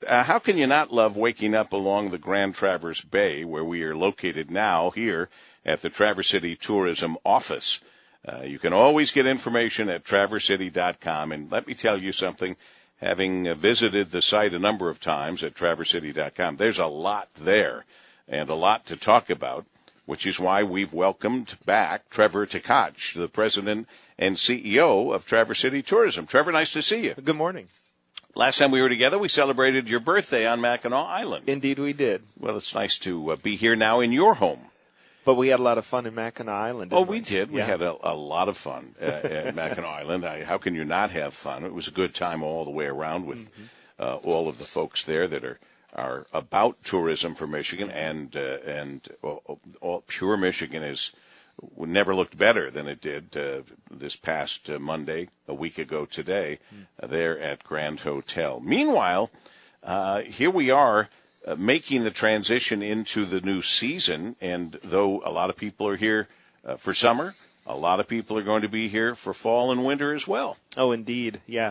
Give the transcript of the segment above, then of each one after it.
how can you not love waking up along the Grand Traverse Bay, where we are located now here at the Traverse City Tourism Office? You can always get information at traversecity.com. And let me tell you something, having visited the site a number of times at traversecity.com, there's a lot there and a lot to talk about, which is why we've welcomed back Trevor Tkach, the president and CEO of Traverse City Tourism. Trevor, nice to see you. Good morning. Last time we were together, we celebrated your birthday on Mackinac Island. Indeed we did. Well, it's nice to be here now in your home. But we had a lot of fun in Mackinac Island. We did. We had a lot of fun at Mackinac Island. How can you not have fun? It was a good time all the way around with all of the folks there that are about tourism for Michigan, and pure Michigan never looked better than it did this past Monday, a week ago today, there at Grand Hotel. Meanwhile, here we are making the transition into the new season, and though a lot of people are here for summer, a lot of people are going to be here for fall and winter as well. Oh, indeed, yeah.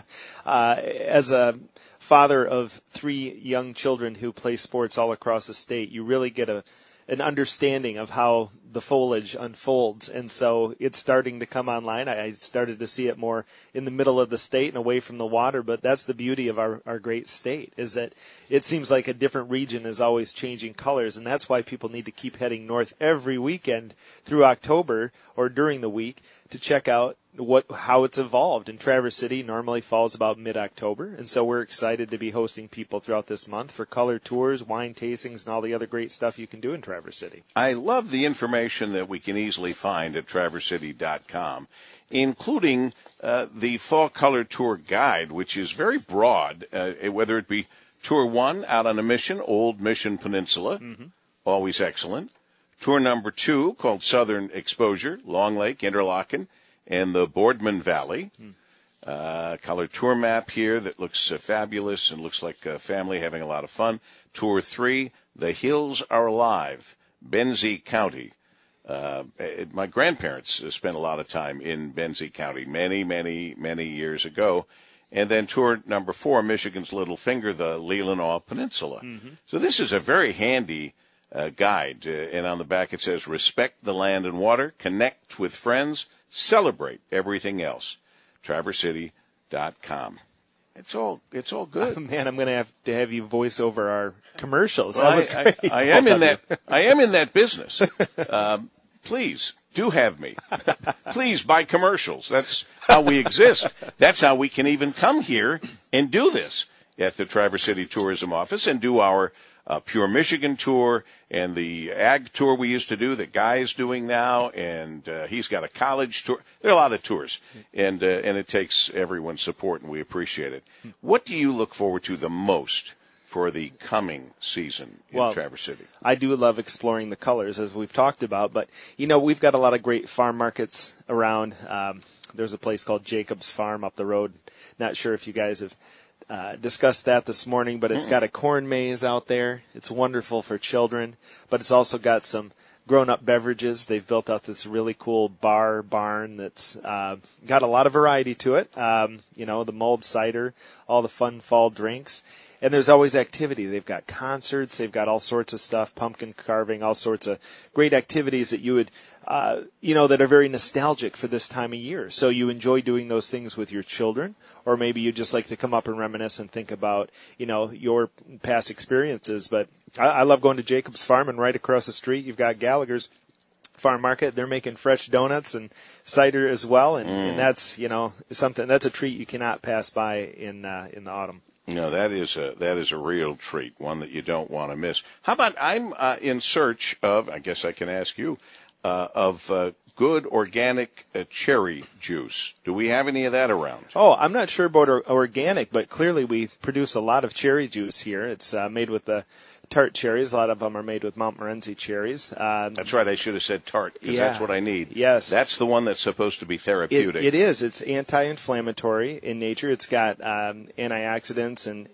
As a father of 3 young children who play sports all across the state, you really get an understanding of how the foliage unfolds, and so it's starting to come online. I started to see it more in the middle of the state and away from the water, but that's the beauty of our great state, is that it seems like a different region is always changing colors, and that's why people need to keep heading north every weekend through October or during the week to check out how it's evolved. And Traverse City normally falls about mid-October, and so we're excited to be hosting people throughout this month for color tours, wine tastings, and all the other great stuff you can do in Traverse City. I love the information that we can easily find at traversecity.com, including the Fall Color Tour Guide, which is very broad, whether it be Tour 1 out on a mission, Old Mission Peninsula, always excellent. Tour number 2 called Southern Exposure, Long Lake, Interlachen, and the Boardman Valley. Color tour map here that looks fabulous and looks like a family having a lot of fun. Tour 3, The Hills Are Alive, Benzie County. My grandparents spent a lot of time in Benzie County many years ago. And then tour number 4, Michigan's Little Finger, the Leelanau Peninsula. So this is a very handy guide. And on the back it says, respect the land and water, connect with friends, celebrate everything else. TraverseCity.com. It's all good. Oh, man, I'm going to have you voice over our commercials. Well, that was great. I am in that business. Please do have me. Please buy commercials. That's how we exist. That's how we can even come here and do this at the Traverse City Tourism Office and do our Pure Michigan tour and the ag tour we used to do that Guy is doing now, and he's got a college tour. There are a lot of tours, and it takes everyone's support, and we appreciate it. What do you look forward to the most for the coming season in Traverse City? I do love exploring the colors, as we've talked about, but, we've got a lot of great farm markets around. There's a place called Jacob's Farm up the road. Not sure if you guys have discussed that this morning, but it's got a corn maze out there. It's wonderful for children, but it's also got some grown-up beverages. They've built out this really cool barn that's got a lot of variety to it. The mulled cider, all the fun fall drinks. And there's always activity. They've got concerts. They've got all sorts of stuff, pumpkin carving, all sorts of great activities that you would, that are very nostalgic for this time of year. So you enjoy doing those things with your children, or maybe you just like to come up and reminisce and think about, your past experiences. But I love going to Jacob's Farm, and right across the street you've got Gallagher's Farm Market. They're making fresh donuts and cider as well, and that's something that's a treat you cannot pass by in the autumn. That is a real treat, one that you don't want to miss. How about I'm in search of, I guess I can ask you, of good organic cherry juice. Do we have any of that around? Oh, I'm not sure about organic, but clearly we produce a lot of cherry juice here. It's made with the tart cherries. A lot of them are made with Montmorency cherries. That's right. I should have said tart, because that's what I need. Yes. That's the one that's supposed to be therapeutic. It is. It's anti-inflammatory in nature. It's got antioxidants and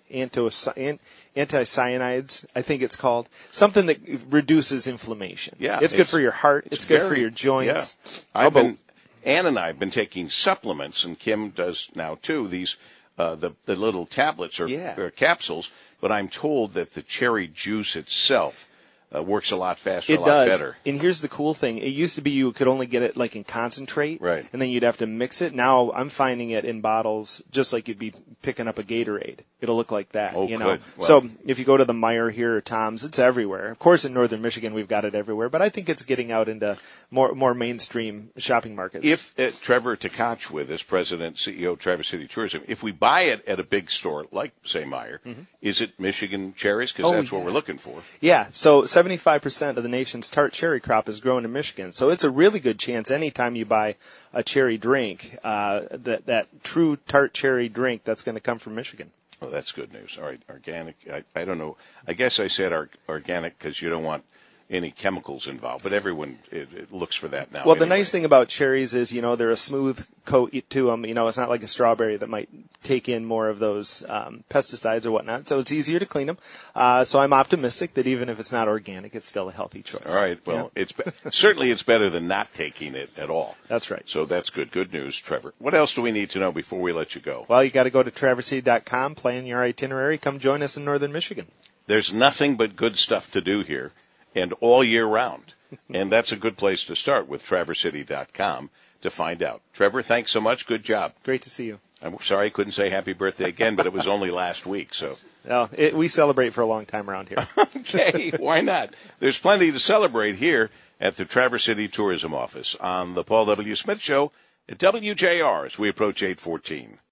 anthocyanins, I think it's called. Something that reduces inflammation. Yeah. It's good for your heart. It's good for your joints. Yeah. Ann and I have been taking supplements, and Kim does now too, these the little tablets or capsules. but I'm told that the cherry juice itself works a lot faster, It a lot does. better. And here's the cool thing. It used to be you could only get it like in concentrate. Right. And then you'd have to mix it. Now I'm finding it in bottles just like you'd be picking up a Gatorade. It'll look like that. Oh, you know? good. Well, so if you go to the Meijer here or Tom's, it's everywhere. Of course, in northern Michigan, we've got it everywhere. But I think it's getting out into more mainstream shopping markets. if Trevor Tkach with us, President, CEO of Traverse City Tourism, if we buy it at a big store like, say, Meijer, is it Michigan cherries? Because that's what we're looking for. Yeah, so 75% of the nation's tart cherry crop is grown in Michigan. So it's a really good chance anytime you buy a cherry drink, that true tart cherry drink, that's going to come from Michigan. Oh, that's good news. All right, organic. I don't know. I guess I said organic because you don't want any chemicals involved, but everyone it looks for that now. Well, the anyway. nice thing about cherries is, they're a smooth coat to them. It's not like a strawberry that might take in more of those pesticides or whatnot. So it's easier to clean them. So I'm optimistic that even if it's not organic, it's still a healthy choice. All right. Well, certainly it's better than not taking it at all. That's right. So that's good. Good news, Trevor. What else do we need to know before we let you go? Well, you got to go to traversity.com, plan your itinerary, come join us in northern Michigan. There's nothing but good stuff to do here, and all year round. And that's a good place to start with traversity.com to find out. Trevor, thanks so much. Good job. Great to see you. I'm sorry I couldn't say happy birthday again, but it was only last week, so. We celebrate for a long time around here. Okay, why not? There's plenty to celebrate here at the Traverse City Tourism Office on the Paul W. Smith Show at WJR as we approach 8:14.